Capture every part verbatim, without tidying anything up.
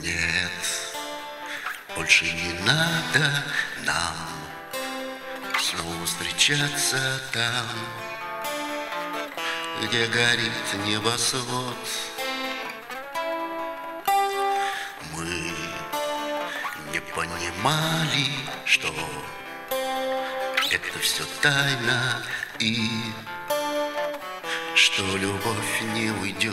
Нет, больше не надо нам снова встречаться там, где горит небосвод. Мы не понимали, что это все тайна и что любовь не уйдет.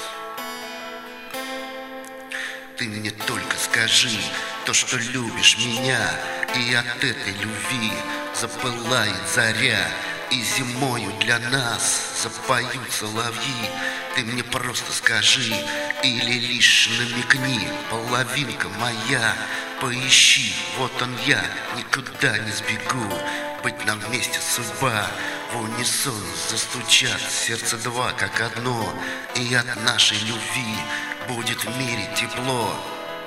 Ты мне только скажи то, что любишь меня, и от этой любви запылает заря, и зимою для нас запоют соловьи. Ты мне просто скажи или лишь намекни, половинка моя, поищи, вот он я, никуда не сбегу. Быть нам вместе судьба, в унисон застучат сердце два как одно, и от нашей любви будет в мире тепло.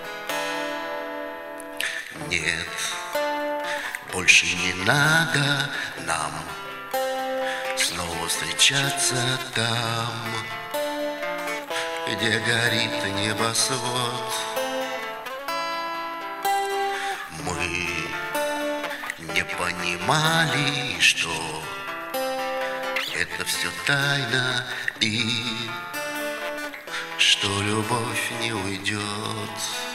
Нет, больше не надо нам снова встречаться там, где горит небосвод. Мы не понимали, что это все тайна и что любовь не уйдет.